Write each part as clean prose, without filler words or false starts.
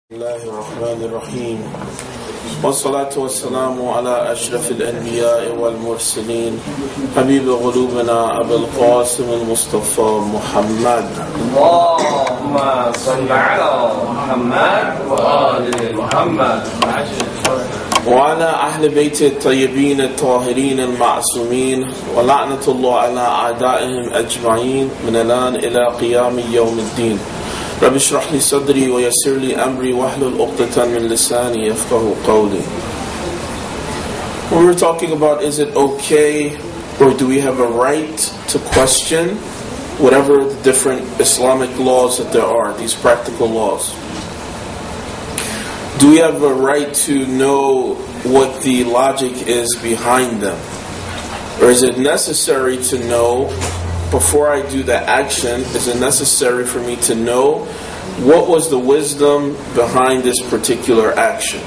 الله الرحمن الرحيم والصلاة والسلام على أشرف الأنبياء والمرسلين حبيب قلوبنا أبي القاسم المصطفى محمد اللهم صل على محمد وآل محمد وعلى أهل بيت الطيبين الطاهرين المعصومين ولعنة الله على أعدائهم أجمعين من الآن إلى قيام يوم الدين. رب اشرح لي صدري ويسر لي أمري واحلل عقدة من لساني يفقهوا قولي. We were talking about, is it okay or do we have a right to question whatever the different Islamic laws that there are, these practical laws? Do we have a right to know what the logic is behind them? Or is it necessary to know, before I do the action, is it necessary for me to know what was the wisdom behind this particular action?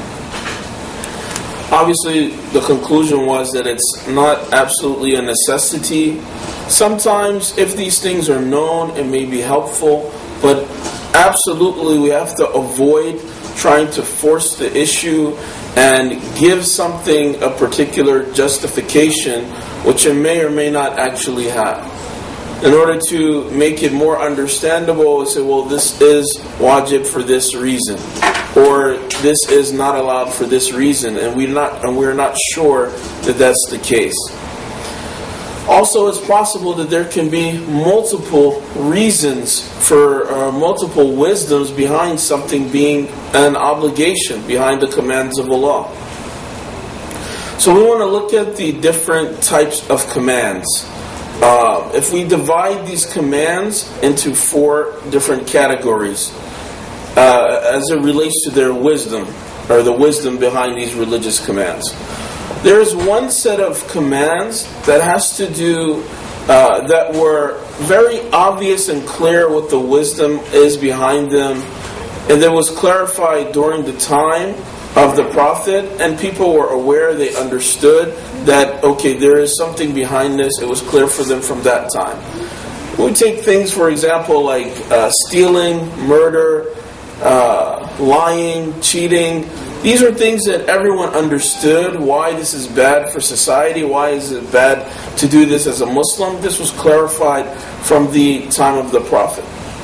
Obviously, the conclusion was that it's not absolutely a necessity. Sometimes, if these things are known, it may be helpful, but absolutely we have to avoid trying to force the issue and give something a particular justification which it may or may not actually have. In order to make it more understandable, we say, well, this is wajib for this reason, or this is not allowed for this reason, and we're not sure that that's the case. Also, it's possible that there can be multiple reasons for multiple wisdoms behind something being an obligation, behind the commands of Allah. So we want to look at the different types of commands. If we divide these commands into 4 different categories, as it relates to their wisdom, or the wisdom behind these religious commands. There is one set of commands that has to do, that were very obvious and clear what the wisdom is behind them, and that was clarified during the time of the Prophet, and people were aware, they understood that, okay, there is something behind this, it was clear for them from that time. We take things, for example, like stealing, murder, lying, cheating. These are things that everyone understood, why this is bad for society, why is it bad to do this as a Muslim. This was clarified from the time of the Prophet.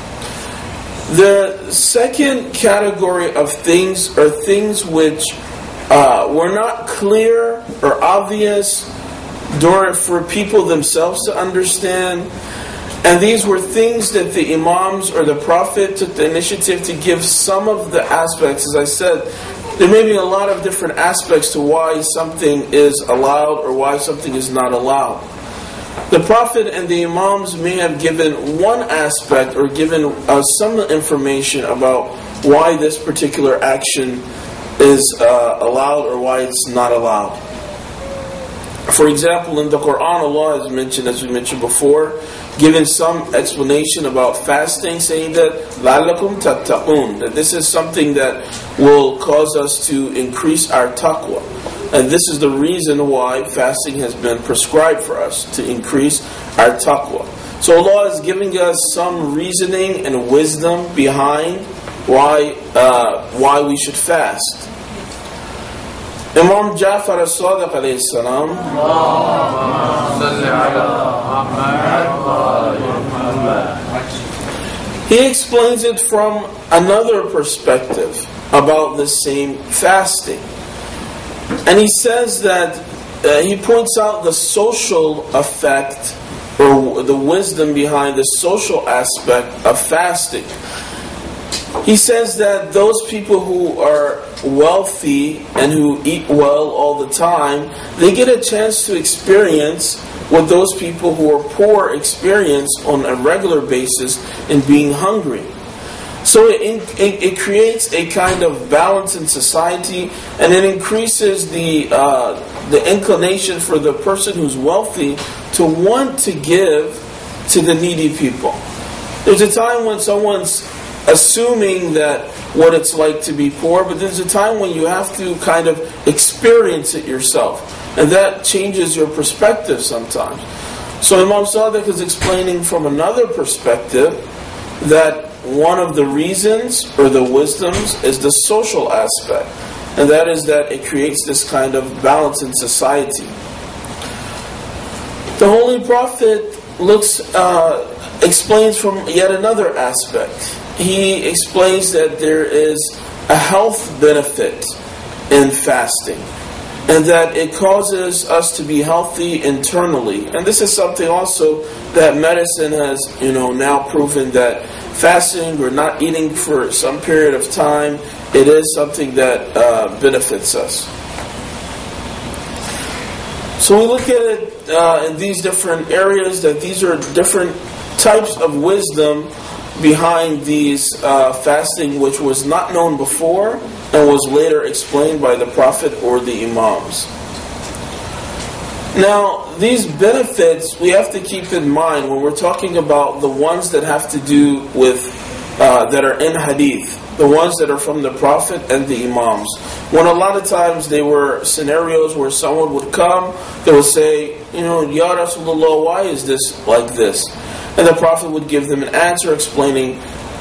The second category of things are things which were not clear or obvious for people themselves to understand. And these were things that the Imams or the Prophet took the initiative to give some of the aspects. As I said, there may be a lot of different aspects to why something is allowed or why something is not allowed. The Prophet and the Imams may have given one aspect or given some information about why this particular action is allowed or why it's not allowed. For example, in the Quran, Allah has mentioned, as we mentioned before, given some explanation about fasting, saying that لَعَلَّكُمْ تَتَّقُونَ, that this is something that will cause us to increase our taqwa. And this is the reason why fasting has been prescribed for us, to increase our taqwa. So Allah is giving us some reasoning and wisdom behind why we should fast. Imam Ja'far as-Sadiq alayhi salam, he explains it from another perspective about the same fasting. And he says that, he points out the social effect or the wisdom behind the social aspect of fasting. He says that those people who are wealthy and who eat well all the time, they get a chance to experience what those people who are poor experience on a regular basis in being hungry. So it creates a kind of balance in society, and it increases the inclination for the person who's wealthy to want to give to the needy people. There's a time when someone's assuming that what it's like to be poor, but there's a time when you have to kind of experience it yourself, and that changes your perspective sometimes. So Imam Sadiq is explaining from another perspective that one of the reasons or the wisdoms is the social aspect. And that is that it creates this kind of balance in society. The Holy Prophet explains from yet another aspect. He explains that there is a health benefit in fasting, and that it causes us to be healthy internally. And this is something also that medicine has, now proven that fasting or not eating for some period of time, it is something that benefits us. So we look at it in these different areas, that these are different types of wisdom behind these fasting, which was not known before and was later explained by the Prophet or the Imams. Now, these benefits we have to keep in mind when we're talking about the ones that have to do with, that are in hadith, the ones that are from the Prophet and the Imams. When a lot of times they were scenarios where someone would come, they would say, Ya Rasulullah, why is this like this? And the Prophet would give them an answer explaining,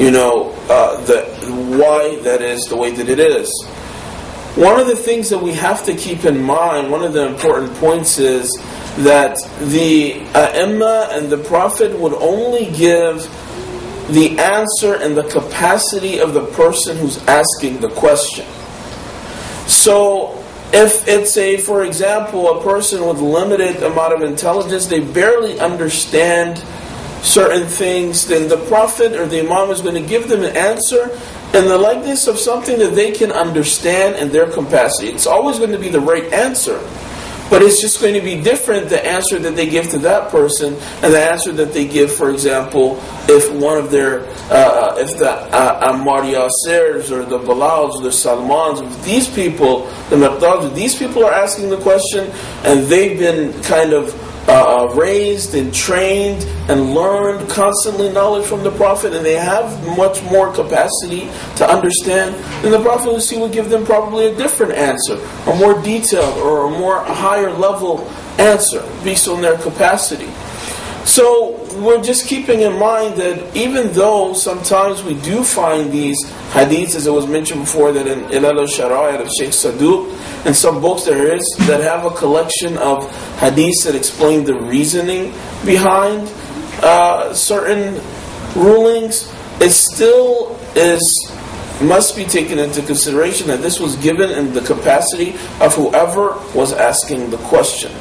why that is the way that it is. One of the things that we have to keep in mind, one of the important points is that the A'imma and the Prophet would only give the answer and the capacity of the person who's asking the question. So, if it's for example, a person with limited amount of intelligence, they barely understand certain things, then the Prophet or the Imam is going to give them an answer in the likeness of something that they can understand in their capacity. It's always going to be the right answer, but it's just going to be different, the answer that they give to that person and the answer that they give, for example, if one of their, if the Ammar Yasirs or the Bilals or the Salmans, if these people, the Miqdads, these people are asking the question and they've been kind of raised and trained and learned constantly knowledge from the Prophet, and they have much more capacity to understand, then the Prophet would give them probably a different answer, a more detailed or a more higher level answer based on their capacity. So we're just keeping in mind that even though sometimes we do find these hadiths, as it was mentioned before, that in Ilal al-Shara'id of Sheikh Saduq, and some books that have a collection of hadiths that explain the reasoning behind certain rulings, it still must be taken into consideration that this was given in the capacity of whoever was asking the question.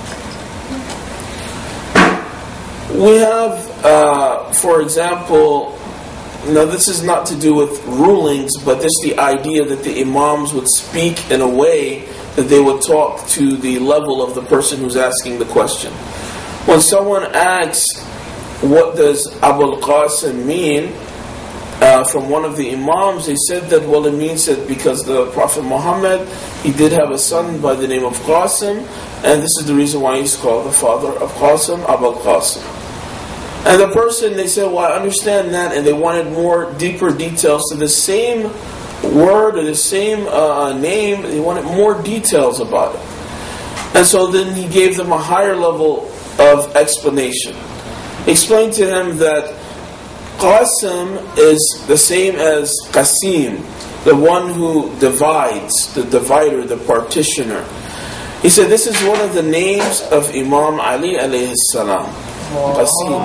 We have, for example, now this is not to do with rulings, but this is the idea that the Imams would speak in a way that they would talk to the level of the person who's asking the question. When someone asks, what does Abul Qasim mean? From one of the Imams, they said that, well, it means that because the Prophet Muhammad, he did have a son by the name of Qasim, and this is the reason why he's called the father of Qasim, Abul Qasim. And the person, they said, well, I understand that, and they wanted more deeper details to the same word or the same name. They wanted more details about it. And so then he gave them a higher level of explanation. He explained to him that Qasim is the same as Qasim, the one who divides, the divider, the partitioner. He said this is one of the names of Imam Ali alayhi salam. Qasim.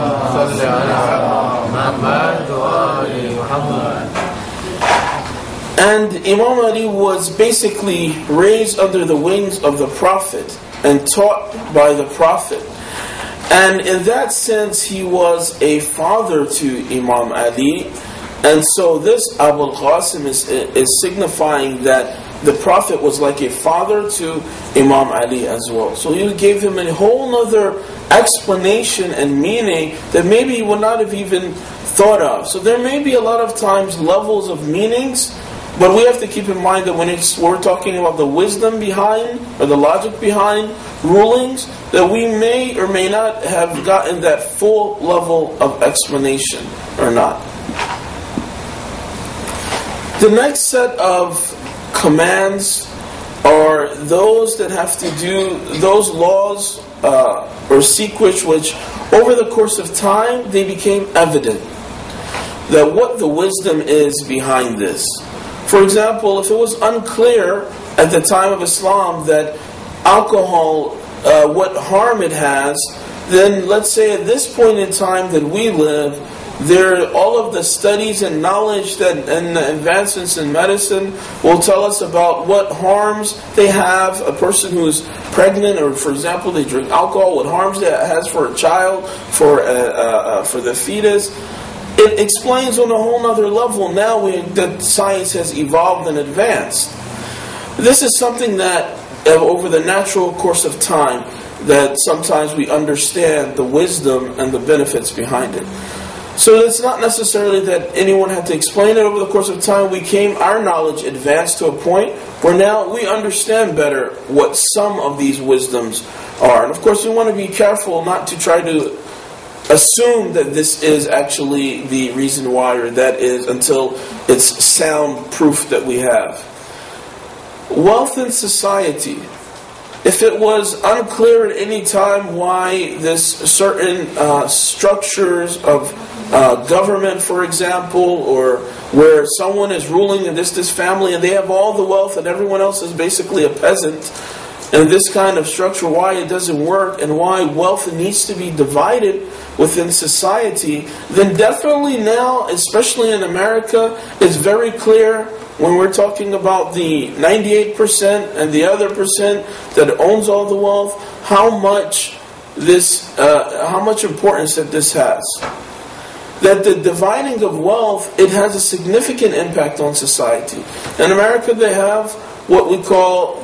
And Imam Ali was basically raised under the wings of the Prophet and taught by the Prophet. And in that sense, he was a father to Imam Ali. And so this Abul Qasim is signifying that the Prophet was like a father to Imam Ali as well. So he gave him a whole other explanation and meaning that maybe he would not have even thought of. So there may be a lot of times levels of meanings, but we have to keep in mind that when we're talking about the wisdom behind, or the logic behind rulings, that we may or may not have gotten that full level of explanation or not. The next set of commands are those that have to do, those laws or secrets which over the course of time they became evident. that what the wisdom is behind this. For example, if it was unclear at the time of Islam that alcohol, what harm it has, then let's say at this point in time that we live, all of the studies and knowledge and the advancements in medicine will tell us about what harms they have. A person who is pregnant, or for example, they drink alcohol, what harms it has for a child, for the fetus. It explains on a whole other level now that science has evolved and advanced. This is something that over the natural course of time, that sometimes we understand the wisdom and the benefits behind it. So it's not necessarily that anyone had to explain it. Over the course of time, our knowledge advanced to a point where now we understand better what some of these wisdoms are. And of course, we want to be careful not to try to assume that this is actually the reason why, or that is, until it's sound proof that we have. Wealth in society. If it was unclear at any time why this certain structures of government, for example, or where someone is ruling in this family and they have all the wealth and everyone else is basically a peasant, and this kind of structure, why it doesn't work and why wealth needs to be divided within society, then definitely now, especially in America, it's very clear when we're talking about the 98% and the other percent that owns all the wealth, how much importance that this has. That the dividing of wealth, it has a significant impact on society. In America, they have what we call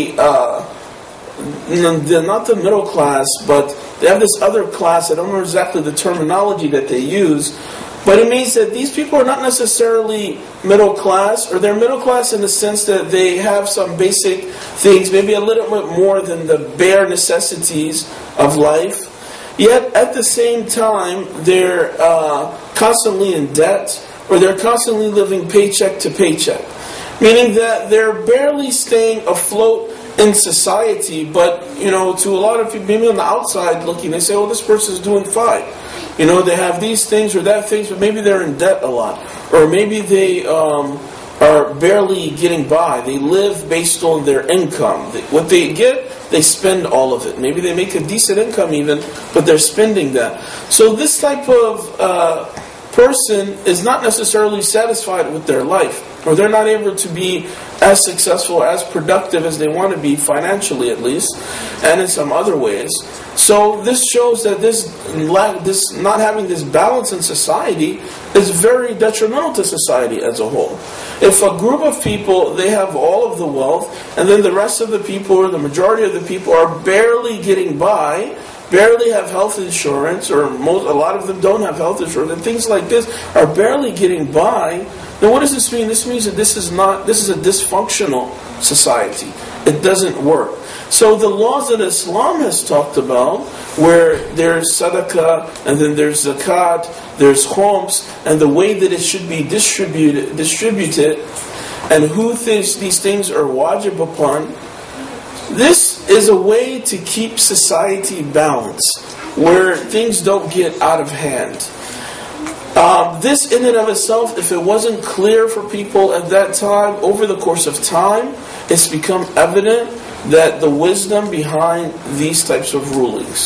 not the middle class, but they have this other class. I don't know exactly the terminology that they use, but it means that these people are not necessarily middle class, or they're middle class in the sense that they have some basic things, maybe a little bit more than the bare necessities of life. Yet at the same time, they're constantly in debt, or they're constantly living paycheck to paycheck. Meaning that they're barely staying afloat in society, but, to a lot of people, maybe on the outside looking, they say, oh, this person's doing fine. They have these things or that things, but maybe they're in debt a lot. Or maybe they are barely getting by. They live based on their income. What they get, they spend all of it. Maybe they make a decent income even, but they're spending that. So this type of person is not necessarily satisfied with their life, or they're not able to be as successful, as productive as they want to be, financially at least, and in some other ways. So this shows that this not having this balance in society is very detrimental to society as a whole. If a group of people, they have all of the wealth, and then the rest of the people, or the majority of the people, are barely getting by, barely have health insurance, or a lot of them don't have health insurance, and things like this are barely getting by, then what does this mean? This means that this is a dysfunctional society. It doesn't work. So the laws that Islam has talked about, where there's sadaqah, and then there's zakat, there's khums, and the way that it should be distributed, and who these things are wajib upon, this is a way to keep society balanced, where things don't get out of hand. This in and of itself, if it wasn't clear for people at that time, over the course of time, it's become evident that the wisdom behind these types of rulings.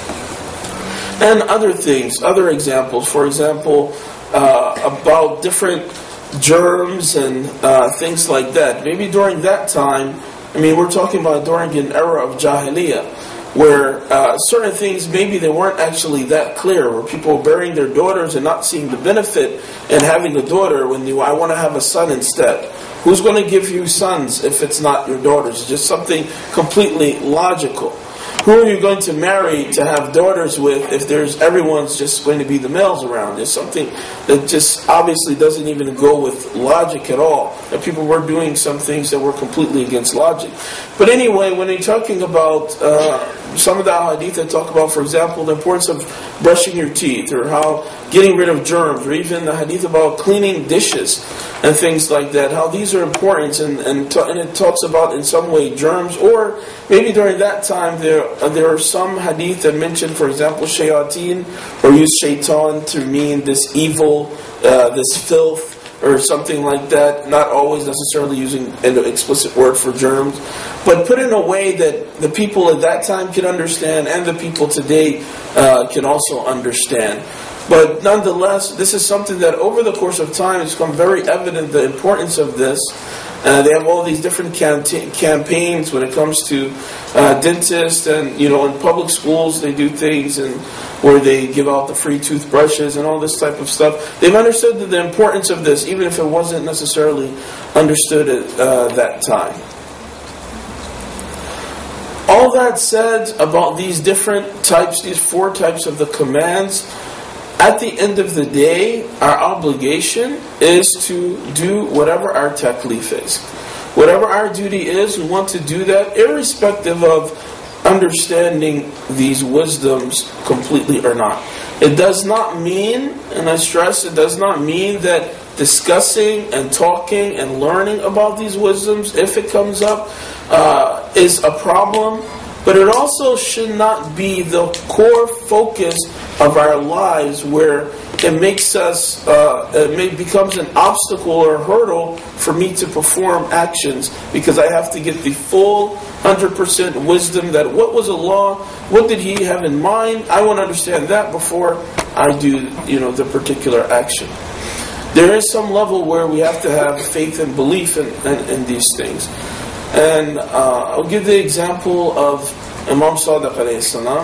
And other things, other examples, for example, about different germs and things like that. Maybe during that time, we're talking about during an era of Jahiliyyah, where certain things, maybe they weren't actually that clear, where people were burying their daughters and not seeing the benefit in having a daughter when I want to have a son instead. Who's going to give you sons if it's not your daughters? It's just something completely logical. Who are you going to marry to have daughters with if everyone's just going to be the males around? There's something that just obviously doesn't even go with logic at all. And people were doing some things that were completely against logic. But anyway, when you're talking about some of the hadith that talk about, for example, the importance of brushing your teeth, or how getting rid of germs, or even the hadith about cleaning dishes and things like that, how these are important, and it talks about in some way germs, or maybe during that time there are some hadith that mention, for example, shayateen, or use shaitan to mean this evil, this filth, or something like that, not always necessarily using an explicit word for germs, but put in a way that the people at that time can understand, and the people today can also understand. But nonetheless, this is something that over the course of time has become very evident, the importance of this. They have all these different campaigns when it comes to dentists, and in public schools they do things and where they give out the free toothbrushes and all this type of stuff. They've understood the importance of this, even if it wasn't necessarily understood at that time. All that said about these different types, these 4 types of the commands, at the end of the day, our obligation is to do whatever our taklif is. Whatever our duty is, we want to do that irrespective of understanding these wisdoms completely or not. It does not mean, and I stress, it does not mean that discussing and talking and learning about these wisdoms, if it comes up, is a problem. But it also should not be the core focus of our lives, where it makes us, becomes an obstacle or a hurdle for me to perform actions, because I have to get the full 100% wisdom that what was Allah, what did He have in mind? I want to understand that before I do, the particular action. There is some level where we have to have faith and belief in these things. And I'll give the example of Imam Sadiq alayhi salam,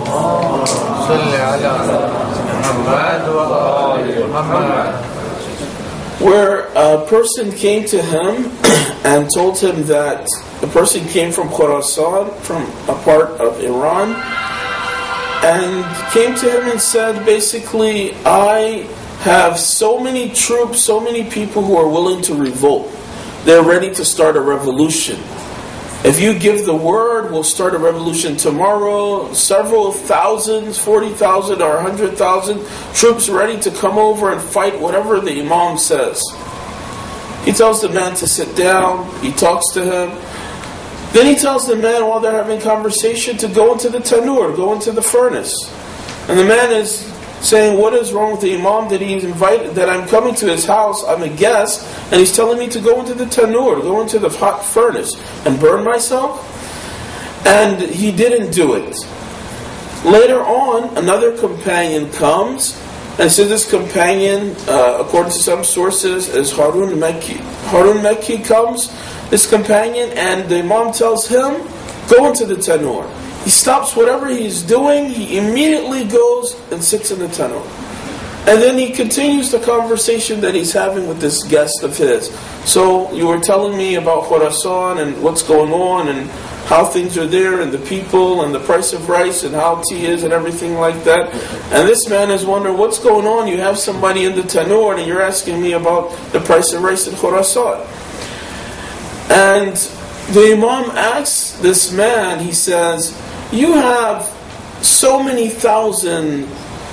where a person came to him and told him that the person came from Khurasan, from a part of Iran, and came to him and said, basically, I have so many troops, so many people who are willing to revolt. They're ready to start a revolution. If you give the word, we'll start a revolution tomorrow. Several thousands, 40,000 or 100,000 troops ready to come over and fight whatever the Imam says. He tells the man to sit down. He talks to him. Then he tells the man, while they're having conversation, to go into the tanur, go into the furnace. And the man is saying, what is wrong with the Imam that he's invited, that I'm coming to his house, I'm a guest, and he's telling me to go into the tanur, go into the hot furnace and burn myself? And he didn't do it. Later on, another companion comes, and so this companion, according to some sources, is Harun Makki. Harun Makki comes, this companion, and the Imam tells him, go into the tanur. He stops whatever he's doing, he immediately goes and sits in the tanur. And then he continues the conversation that he's having with this guest of his. So, you were telling me about Khurasan and what's going on and how things are there and the people and the price of rice and how tea is and everything like that. And this man is wondering, what's going on? You have somebody in the tanur and you're asking me about the price of rice in Khurasan. And the Imam asks this man, he says, you have so many thousand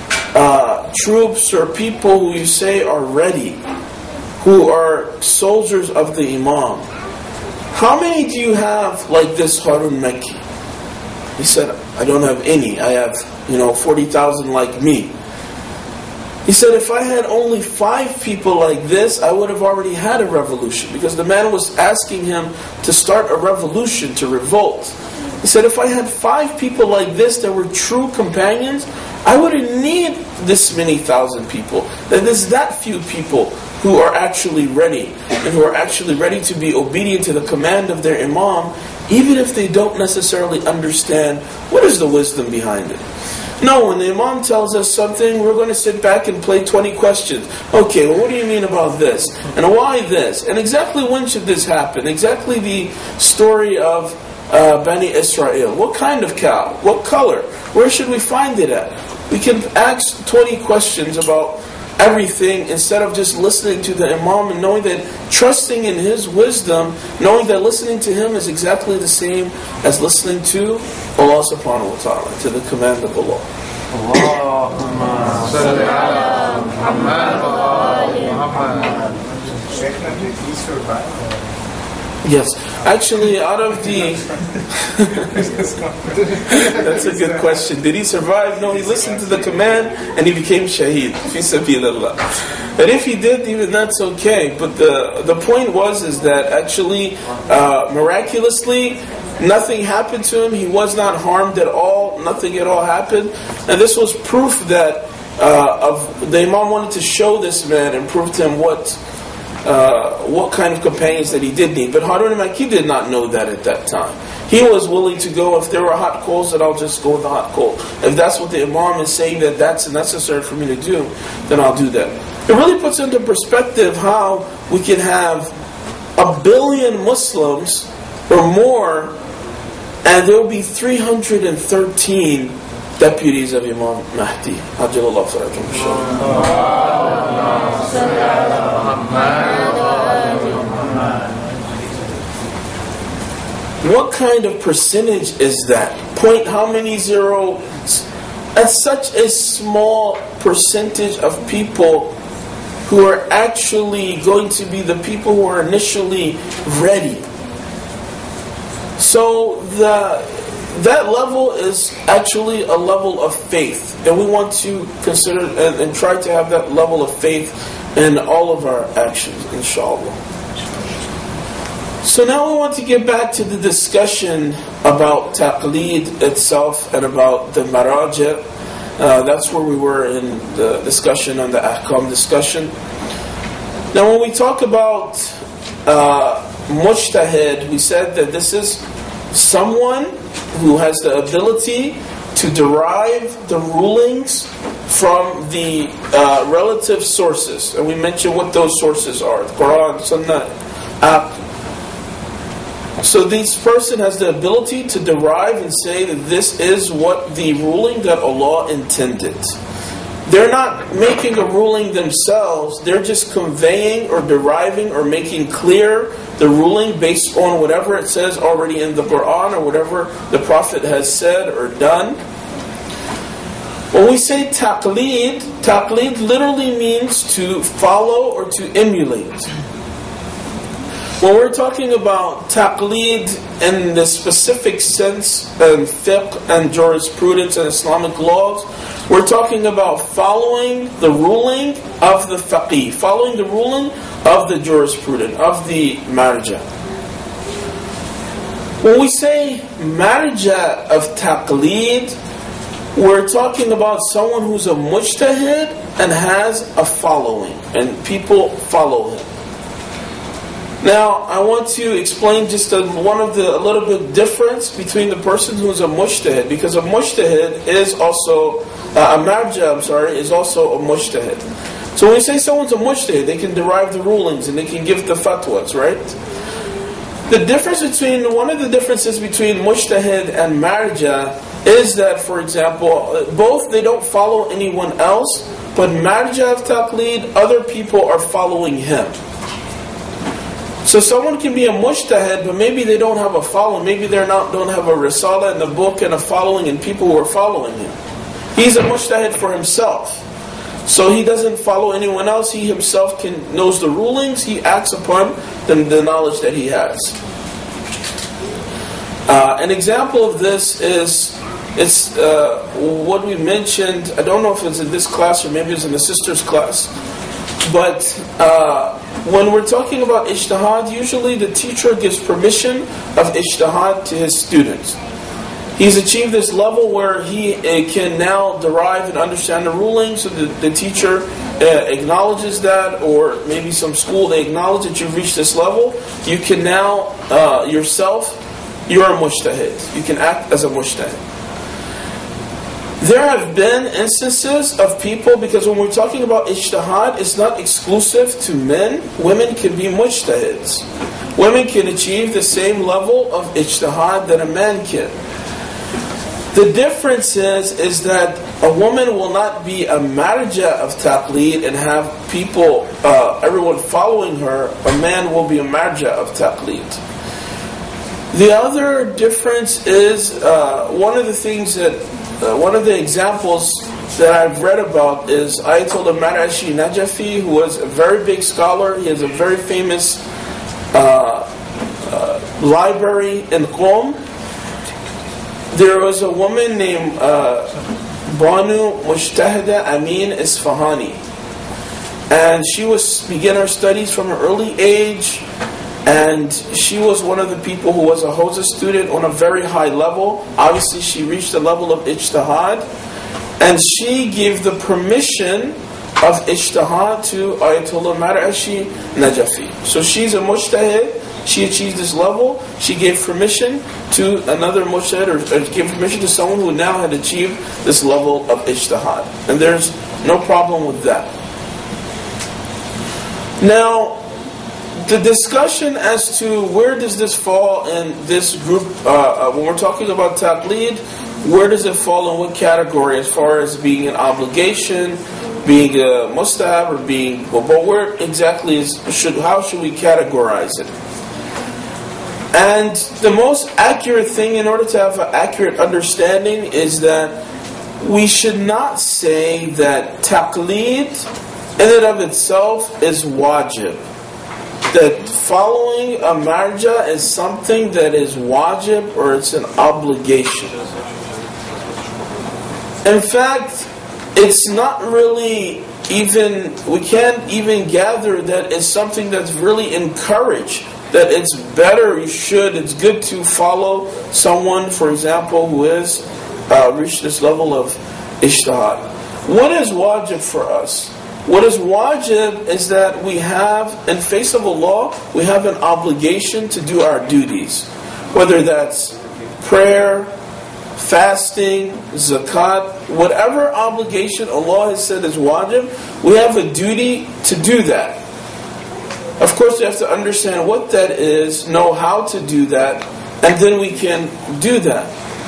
troops or people who you say are ready, who are soldiers of the Imam. How many do you have like this Harun Makki? He said, I don't have any. I have, 40,000 like me. He said, if I had only 5 people like this, I would have already had a revolution. Because the man was asking him to start a revolution, to revolt. He said, if I had 5 people like this that were true companions, I wouldn't need this many thousand people. That there's that few people who are actually ready, and who are actually ready to be obedient to the command of their Imam, even if they don't necessarily understand what is the wisdom behind it. No, when the Imam tells us something, we're going to sit back and play 20 questions. Okay, well, what do you mean about this? And why this? And exactly when should this happen? Exactly the story of Bani Israel. What kind of cow? What color? Where should we find it at? We can ask 20 questions about everything instead of just listening to the Imam and knowing that, trusting in his wisdom, knowing that listening to him is exactly the same as listening to Allah subhanahu wa ta'ala, to the command of Allah. Allahumma salli ala Muhammad wa ali Muhammad. Did he survive? Yes, actually, out of the... That's a good question. Did he survive? No, he listened to the command and he became shaheed. Fi sabilillah. And if he did, even that's okay. But the point is that actually, miraculously, nothing happened to him. He was not harmed at all. Nothing at all happened. And this was proof that the Imam wanted to show this man and prove to him what kind of companions that he did need. But Harun al-Makki did not know that at that time. He was willing to go, if there were hot coals, then I'll just go with the hot coal. If that's what the Imam is saying that that's necessary for me to do, then I'll do that. It really puts into perspective how we can have 1 billion Muslims or more, and there will be 313 deputies of Imam Mahdi. Ajjalallahu farajakum. What kind of percentage is that? Point how many zeros? That's such a small percentage of people who are actually going to be the people who are initially ready. So that level is actually a level of faith. And we want to consider and try to have that level of faith in all of our actions, inshallah. So now we want to get back to the discussion about taqleed itself and about the maraja. That's where we were in the discussion on the ahkam discussion. Now when we talk about mujtahid, we said that this is someone who has the ability to derive the rulings from the relative sources. And we mentioned what those sources are: the Quran, Sunnah, Aql. So this person has the ability to derive and say that this is what the ruling that Allah intended. They're not making a ruling themselves, they're just conveying or deriving or making clear the ruling based on whatever it says already in the Quran or whatever the Prophet has said or done. When we say taqleed, taqleed literally means to follow or to emulate. When we're talking about taqleed in the specific sense in fiqh and jurisprudence and Islamic laws, we're talking about following the ruling of the faqih, following the ruling of the jurisprudent, of the marja. When we say marja of taqleed, we're talking about someone who's a mujtahid and has a following, and people follow him. Now, I want to explain just a little bit difference between the person who is a mujtahid, because a mujtahid is also a marja. Is also a mujtahid. So when we say someone's a mujtahid, they can derive the rulings and they can give the fatwas, right? One of the differences between mujtahid and marja is that, for example, both they don't follow anyone else, but marja of taqleed, other people are following him. So someone can be a mujtahid, but maybe they don't have a following. Maybe don't have a risala in the book and a following and people who are following him. He's a mujtahid for himself. So he doesn't follow anyone else. He himself knows the rulings. He acts upon the knowledge that he has. An example of this is what we mentioned. I don't know if it's in this class or maybe it's in the sister's class. But when we're talking about ijtihad, usually the teacher gives permission of ijtihad to his students. He's achieved this level where he can now derive and understand the rulings, so the teacher acknowledges that, or maybe some school, they acknowledge that you've reached this level. You can now, yourself, you're a mujtahid. You can act as a mujtahid. There have been instances of people, because when we're talking about ijtihad, it's not exclusive to men. Women can be mujtahids. Women can achieve the same level of ijtihad that a man can. The difference is that a woman will not be a marja of taqleed and have people, everyone following her. A man will be a marja of taqleed. The other difference is one of the things that, one of the examples that I've read about is Ayatollah Marashi Najafi, who was a very big scholar. He has a very famous library in Qom. There was a woman named Banu Mushtahida Amin Isfahani, and she began her studies from an early age, and she was one of the people who was a Hawza student on a very high level. Obviously she reached the level of ijtihad, and she gave the permission of ijtihad to Ayatollah Marashi Najafi. So she's a mujtahid. She achieved this level. She gave permission to another mujtahid, or gave permission to someone who now had achieved this level of ijtihad. And there's no problem with that. Now, the discussion as to where does this fall in this group, when we're talking about taqleed, where does it fall in what category as far as being an obligation, being a mustahab, or being, but where exactly how should we categorize it? And the most accurate thing, in order to have an accurate understanding, is that we should not say that taqleed in and of itself is wajib. That following a marja is something that is wajib, or it's an obligation. In fact, it's not really even, we can't even gather that it's something that's really encouraged. That it's better, it's good to follow someone, for example, who has reached this level of ijtihad. What is wajib for us? What is wajib is that we have, in face of Allah, we have an obligation to do our duties. Whether that's prayer, fasting, zakat, whatever obligation Allah has said is wajib, we have a duty to do that. Of course, we have to understand what that is, know how to do that, and then we can do that.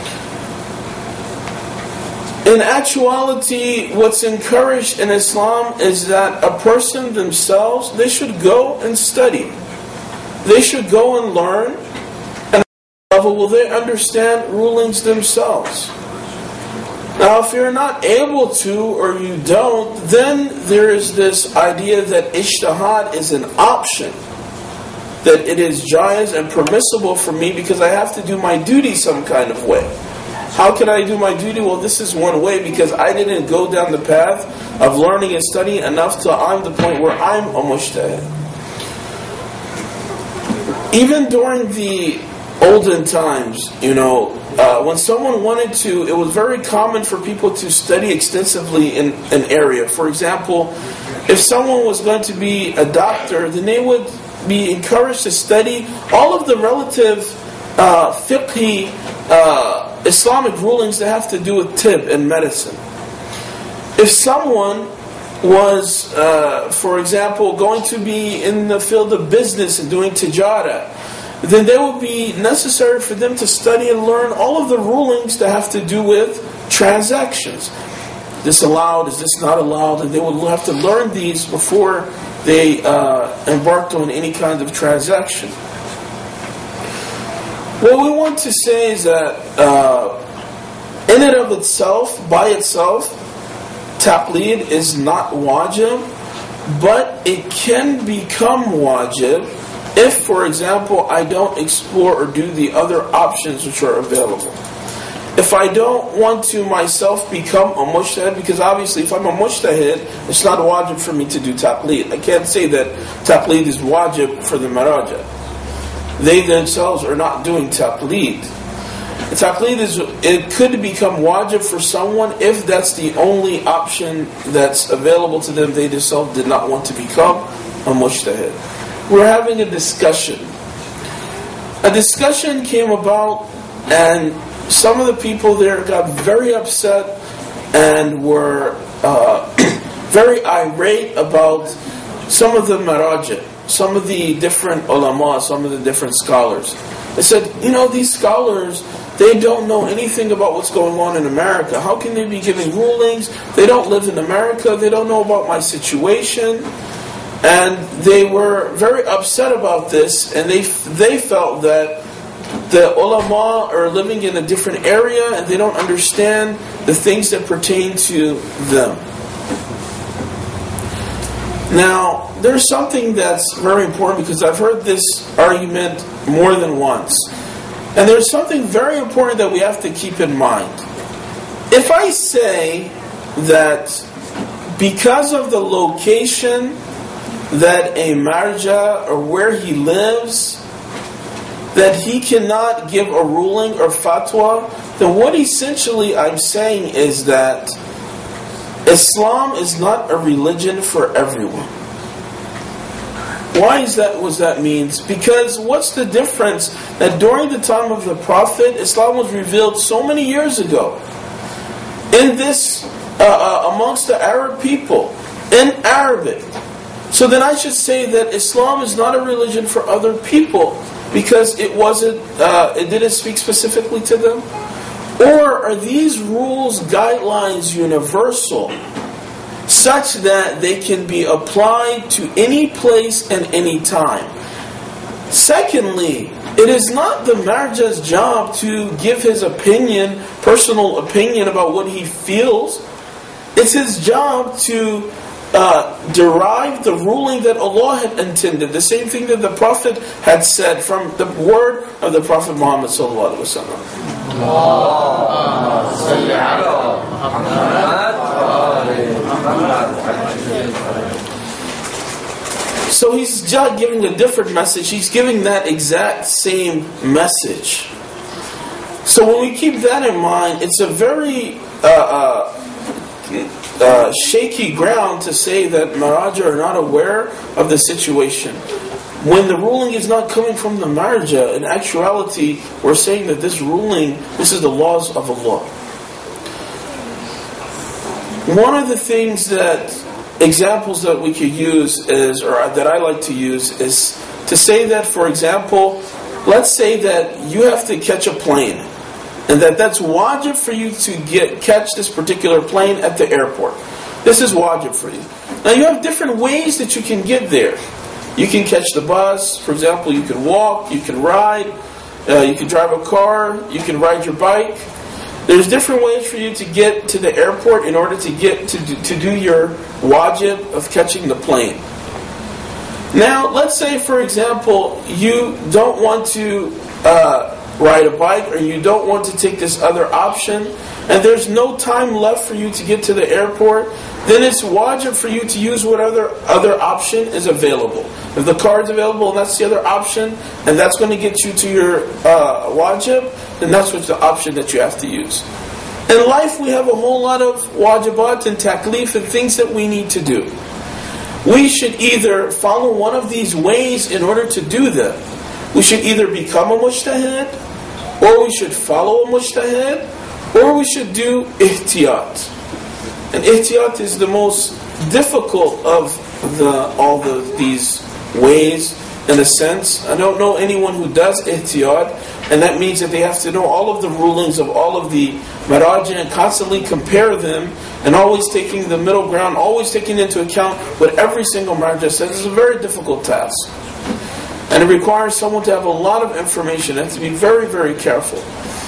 In actuality, what's encouraged in Islam is that a person themselves, they should go and study. They should go and learn, and at what level will they understand rulings themselves. Now, if you're not able to, or you don't, then there is this idea that ijtihad is an option. That it is jaiz and permissible for me because I have to do my duty some kind of way. How can I do my duty? Well, this is one way, because I didn't go down the path of learning and studying enough till I'm the point where I'm a mujtahid. Even during the olden times, when someone wanted to, it was very common for people to study extensively in an area. For example, if someone was going to be a doctor, then they would be encouraged to study all of the relative fiqhi Islamic rulings that have to do with tib and medicine. If someone was, for example, going to be in the field of business and doing tijara, then it would be necessary for them to study and learn all of the rulings that have to do with transactions. Is this allowed? Is this not allowed? And they would have to learn these before they embarked on any kind of transaction. What we want to say is that in and of itself, by itself, taqleed is not wajib, but it can become wajib if, for example, I don't explore or do the other options which are available. If I don't want to myself become a mujtahid, because obviously if I'm a mujtahid, it's not wajib for me to do taqleed. I can't say that taqleed is wajib for the maraja. They themselves are not doing taqleed. Taqleed it could become wajib for someone if that's the only option that's available to them. They themselves did not want to become a mujtahid. We're having a discussion. A discussion came about, and some of the people there got very upset and were very irate about some of the maraja, some of the different ulama, some of the different scholars. They said, these scholars, they don't know anything about what's going on in America. How can they be giving rulings? They don't live in America. They don't know about my situation. And they were very upset about this, and they felt that the ulama are living in a different area and they don't understand the things that pertain to them. Now, there's something that's very important, because I've heard this argument more than once. And there's something very important that we have to keep in mind. If I say that because of the location that a marja, or where he lives, that he cannot give a ruling or fatwa, then what essentially I'm saying is that Islam is not a religion for everyone. Why is that? What that means? Because what's the difference? That during the time of the Prophet, Islam was revealed so many years ago. In this, amongst the Arab people, in Arabic. So then I should say that Islam is not a religion for other people, because it didn't speak specifically to them? Or are these rules, guidelines universal, such that they can be applied to any place and any time? Secondly, it is not the marja's job to give his opinion, personal opinion about what he feels. It's his job to derive the ruling that Allah had intended, the same thing that the Prophet had said from the word of the Prophet Muhammad sallallahu alaihi wasallam. So he's just giving a different message. He's giving that exact same message. So when we keep that in mind, it's a very shaky ground to say that marja are not aware of the situation. When the ruling is not coming from the marja, in actuality, we're saying that this is the laws of Allah. One of the examples that we could use is, or that I like to use, is to say that, for example, let's say that you have to catch a plane, and that's wajib for you to catch this particular plane at the airport. This is wajib for you. Now you have different ways that you can get there. You can catch the bus, for example, you can walk, you can ride, you can drive a car, you can ride your bike. There's different ways for you to get to the airport in order to get to do your wajib of catching the plane. Now, let's say, for example, you don't want to ride a bike, or you don't want to take this other option, and there's no time left for you to get to the airport, then it's wajib for you to use whatever other option is available. If the car is available and that's the other option, and that's going to get you to your wajib, then that's what's the option that you have to use. In life, we have a whole lot of wajibat and taklif and things that we need to do. We should either follow one of these ways in order to do them. We should either become a mujtahid, or we should follow a mujtahid, or we should do ihtiyat. And ihtiyat is the most difficult of these ways, in a sense. I don't know anyone who does ihtiyat, and that means that they have to know all of the rulings of all of the maraji and constantly compare them, and always taking the middle ground, always taking into account what every single marja says. It's a very difficult task. And it requires someone to have a lot of information and to be very, very careful.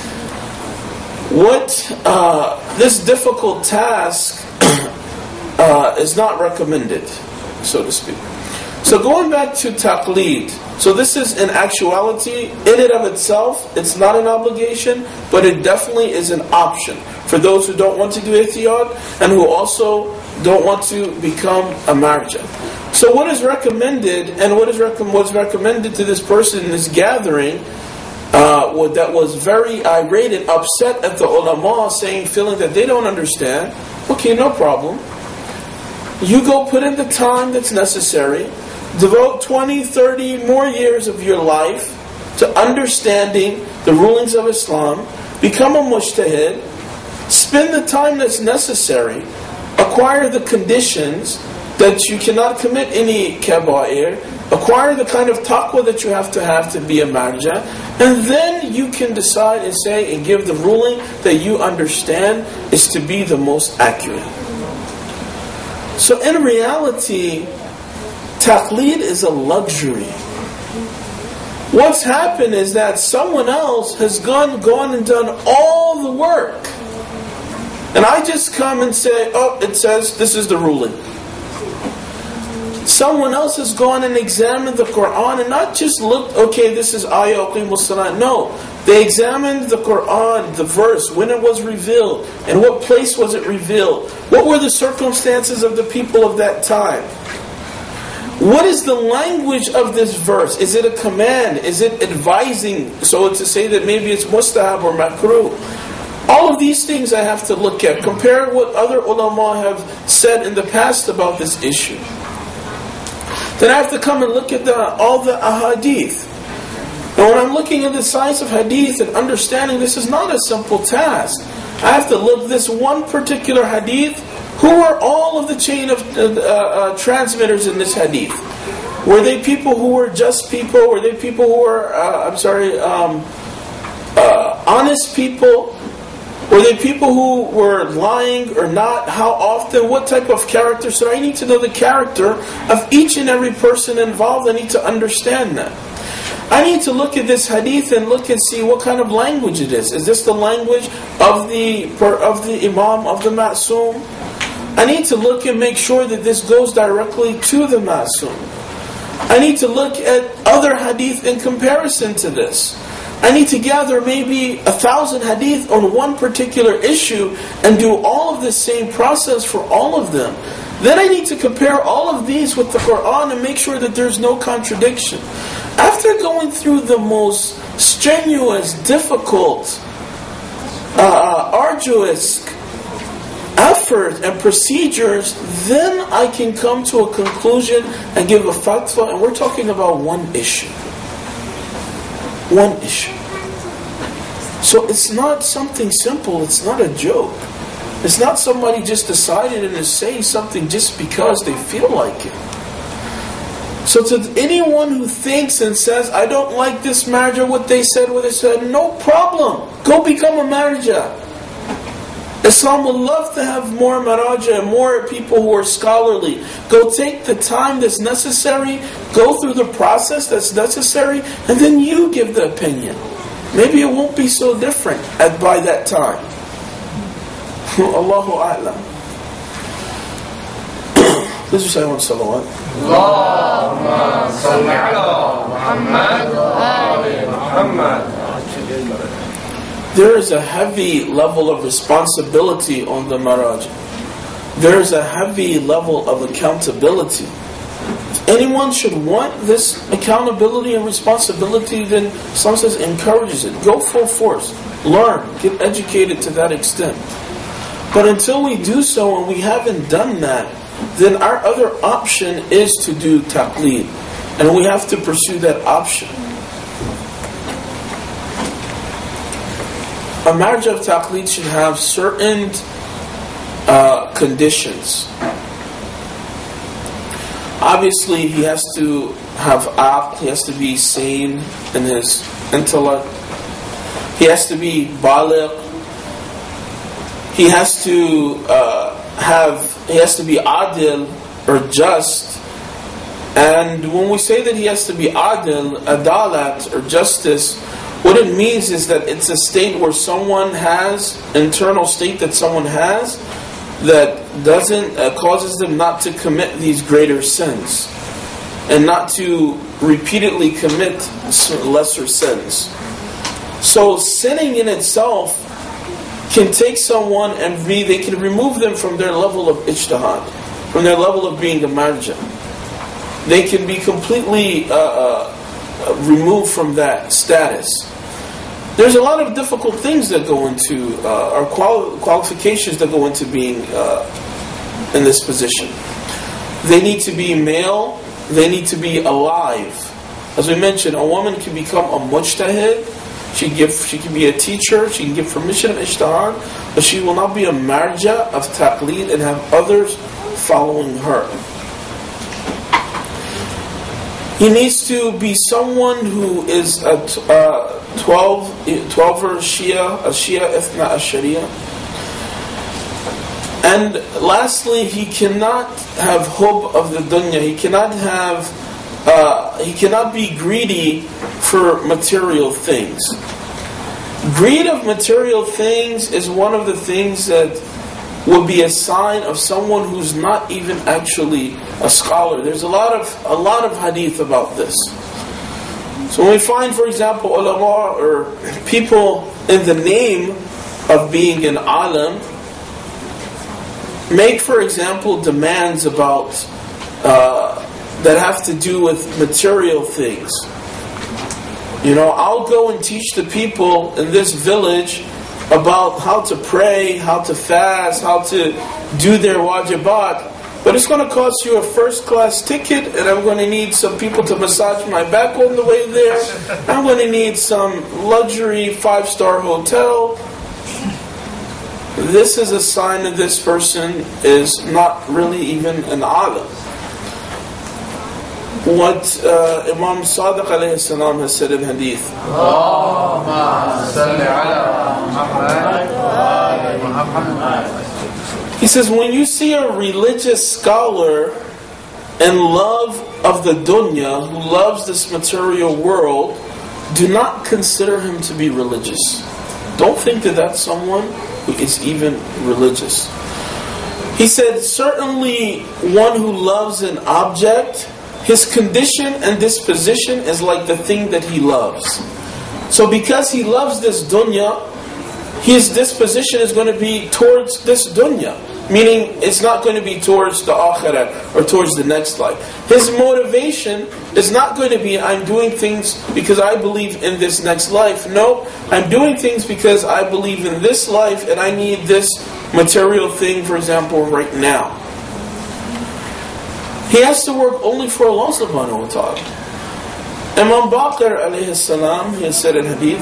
This difficult task is not recommended, so to speak. So going back to taqleed, so this is in actuality, in and of itself, it's not an obligation, but it definitely is an option for those who don't want to do ihtiyat and who also don't want to become a marja. So what is recommended, and what's recommended to this person in this gathering, that was very irate and upset at the ulama, feeling that they don't understand, okay, no problem. You go put in the time that's necessary, devote 20, 30 more years of your life to understanding the rulings of Islam, become a mujtahid, spend the time that's necessary, acquire the conditions that you cannot commit any kaba'ir, Acquire the kind of taqwa that you have to be a marja, and then you can decide and say and give the ruling that you understand is to be the most accurate. So in reality, taqleed is a luxury. What's happened is that someone else has gone and done all the work. And I just come and say, oh, it says this is the ruling. Someone else has gone and examined the Quran and not just looked, okay, this is ayah uqimus salat. No, they examined the Quran, the verse, when it was revealed, and what place was it revealed. What were the circumstances of the people of that time? What is the language of this verse? Is it a command? Is it advising? So to say that maybe it's mustahab or makruh. All of these things I have to look at. Compare what other ulama have said in the past about this issue. Then I have to come and look at all the ahadith. And when I'm looking at the science of hadith and understanding this is not a simple task. I have to look this one particular hadith. Who are all of the chain of transmitters in this hadith? Were they people who were just people? Were they people who were, honest people? Were they people who were lying or not? How often? What type of character? So I need to know the character of each and every person involved. I need to understand that. I need to look at this hadith and look and see what kind of language it is. Is this the language of the imam, of the ma'soom? I need to look and make sure that this goes directly to the ma'soom. I need to look at other hadith in comparison to this. I need to gather maybe 1,000 hadith on one particular issue and do all of the same process for all of them. Then I need to compare all of these with the Quran and make sure that there's no contradiction. After going through the most strenuous, difficult, arduous effort and procedures, then I can come to a conclusion and give a fatwa, and we're talking about one issue. One issue. So it's not something simple, it's not a joke. It's not somebody just decided and is saying something just because they feel like it. So to anyone who thinks and says, I don't like this marja, what they said, no problem. Go become a marja. Islam would love to have more maraja, more people who are scholarly. Go take the time that's necessary, go through the process that's necessary, and then you give the opinion. Maybe it won't be so different by that time. Allahu A'lam. Let's just say one salawat. Allahumma salli ala Muhammad wa ali Muhammad. There is a heavy level of responsibility on the maraj. There is a heavy level of accountability. If anyone should want this accountability and responsibility, then Islam says encourages it. Go full force. Learn. Get educated to that extent. But until we do so and we haven't done that, then our other option is to do taqleed. And we have to pursue that option. A marriage of taqleed should have certain conditions. Obviously, he has to have aql, he has to be sane in his intellect. He has to be baligh. He has to be adil or just. And when we say that he has to be adil, adalat or justice, what it means is that it's a state where someone has, internal state that someone has, that doesn't causes them not to commit these greater sins and not to repeatedly commit lesser sins. So sinning in itself can take someone and they can remove them from their level of ijtihad, from their level of being a marja. They can be completely removed from that status. There's a lot of difficult things that go into, or qualifications that go into being in this position. They need to be male, they need to be alive. As we mentioned, a woman can become a mujtahid, she can be a teacher, she can give permission of ijtihad, but she will not be a marja of taqleed and have others following her. He needs to be someone who is a 12er Shia, a Shia Ithna Ashariya. And lastly, he cannot have hub of the dunya. He cannot be greedy for material things. Greed of material things is one of the things that would be a sign of someone who's not even actually a scholar. There's a lot of hadith about this. So when we find, for example, ulama or people in the name of being an alim make, for example, demands about that have to do with material things. I'll go and teach the people in this village about how to pray, how to fast, how to do their wajibat, but it's going to cost you a first-class ticket, and I'm going to need some people to massage my back on the way there. I'm going to need some luxury 5-star hotel. This is a sign that this person is not really even an alim. What Imam Sadiq alayhi salam has said in hadith. He says, when you see a religious scholar in love of the dunya, who loves this material world, do not consider him to be religious. Don't think that that's someone who is even religious. He said, certainly one who loves an object, his condition and disposition is like the thing that he loves. So because he loves this dunya, his disposition is going to be towards this dunya. Meaning, it's not going to be towards the akhirah or towards the next life. His motivation is not going to be, I'm doing things because I believe in this next life. No, I'm doing things because I believe in this life and I need this material thing, for example, right now. He has to work only for Allah subhanahu wa ta'ala. Imam Baqir alayhi salam, he said in hadith,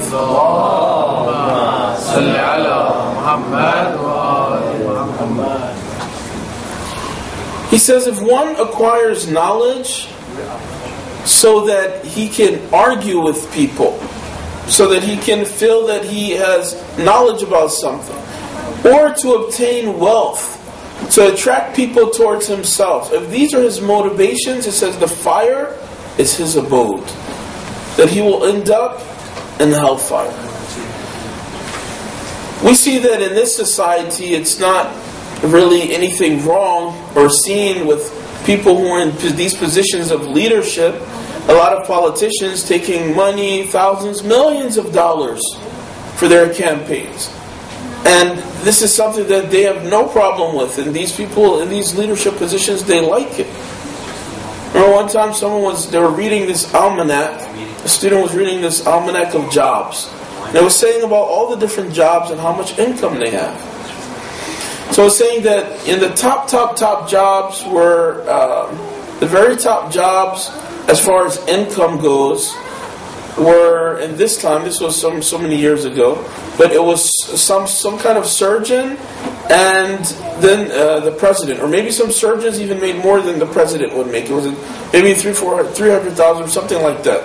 he says, if one acquires knowledge so that he can argue with people, so that he can feel that he has knowledge about something, or to obtain wealth, to attract people towards himself, if these are his motivations, it says the fire is his abode, that he will end up in hellfire. We see that in this society it's not really anything wrong or seen with people who are in these positions of leadership. A lot of politicians taking money, thousands, millions of dollars for their campaigns. And this is something that they have no problem with. And these people in these leadership positions, they like it. Remember one time they were reading this almanac. A student was reading this almanac of jobs. And it was saying about all the different jobs and how much income they have. So it was saying that in the top jobs were, the very top jobs as far as income goes, were, in this time, this was so many years ago, but it was some kind of surgeon and then the president, or maybe some surgeons even made more than the president would make. It was maybe 300,000 or something like that.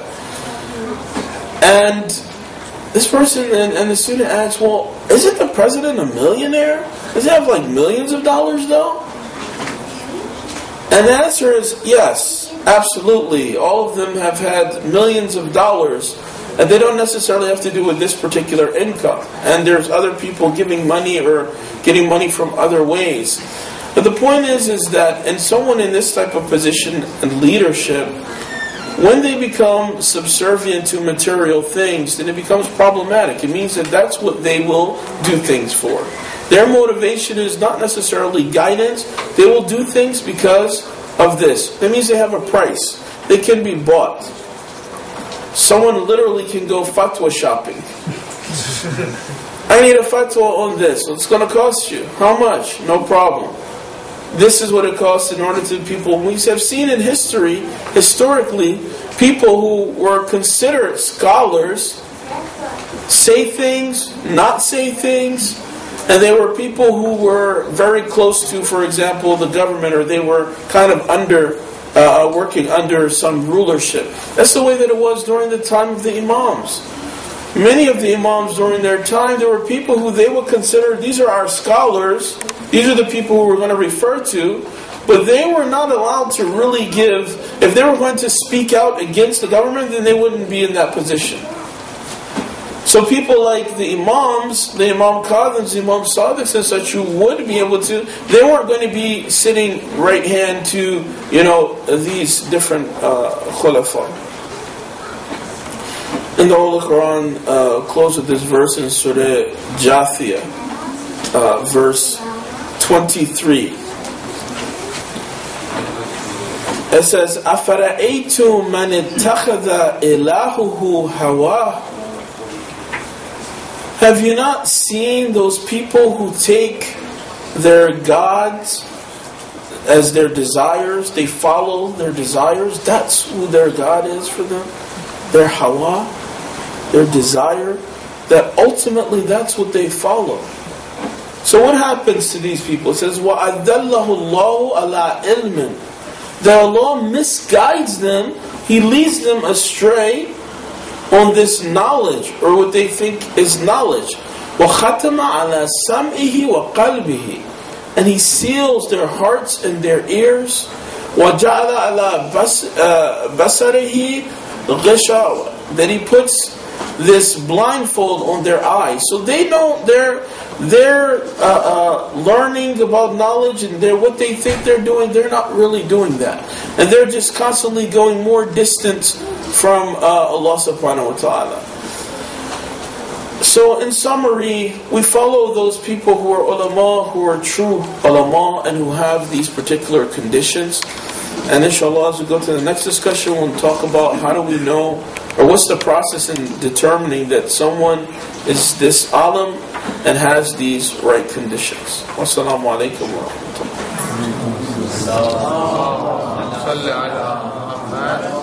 And this person and the student asks, well, isn't the president a millionaire? Does he have like millions of dollars though? And the answer is yes, absolutely. All of them have had millions of dollars, and they don't necessarily have to do with this particular income. And there's other people giving money or getting money from other ways. But the point is that in someone in this type of position and leadership, when they become subservient to material things, then it becomes problematic. It means that that's what they will do things for. Their motivation is not necessarily guidance. They will do things because of this. That means they have a price. They can be bought. Someone literally can go fatwa shopping. I need a fatwa on this. It's going to cost you. How much? No problem. This is what it costs in order to people. We have seen in historically, people who were considered scholars say things, not say things, and they were people who were very close to, for example, the government, or they were kind of under working under some rulership. That's the way that it was during the time of the Imams. Many of the Imams during their time, there were people who they would consider, these are our scholars, these are the people who we're going to refer to, but they were not allowed to really give, if they were going to speak out against the government, then they wouldn't be in that position. So people like the Imams, the Imam Qadhims, the Imam Sadiqs and such, who would be able to, they weren't going to be sitting right hand to, these different khulafa. And the Holy Quran closed with this verse in Surah Jathiyah, verse 23. It says, أَفَرَأَيْتُمْ مَنِ اتَّخَذَ إِلَهُهُ هَوَاهُ. Have you not seen those people who take their gods as their desires? They follow their desires. That's who their God is for them. Their hawa, their desire. That ultimately that's what they follow. So what happens to these people? It says, وَأَذَلَّهُ اللَّهُ عَلَىٰ إِلْمٍ. That Allah misguides them. He leads them astray on this knowledge, or what they think is knowledge. وَخَتَمَ عَلَى سَمْئِهِ وَقَلْبِهِ. And He seals their hearts and their ears. وَجَعَلَ عَلَى بَصَرِهِ غِشَاوَةً. That He puts this blindfold on their eyes. So they don't, they're learning about knowledge, and what they think they're doing, they're not really doing that. And they're just constantly going more distant from Allah subhanahu wa ta'ala. So in summary, we follow those people who are ulama, who are true ulama, and who have these particular conditions. And inshallah, as we go to the next discussion, we'll talk about how do we know, or what's the process in determining that someone is this alim and has these right conditions. Wassalamu alaikum wa rahmatullah.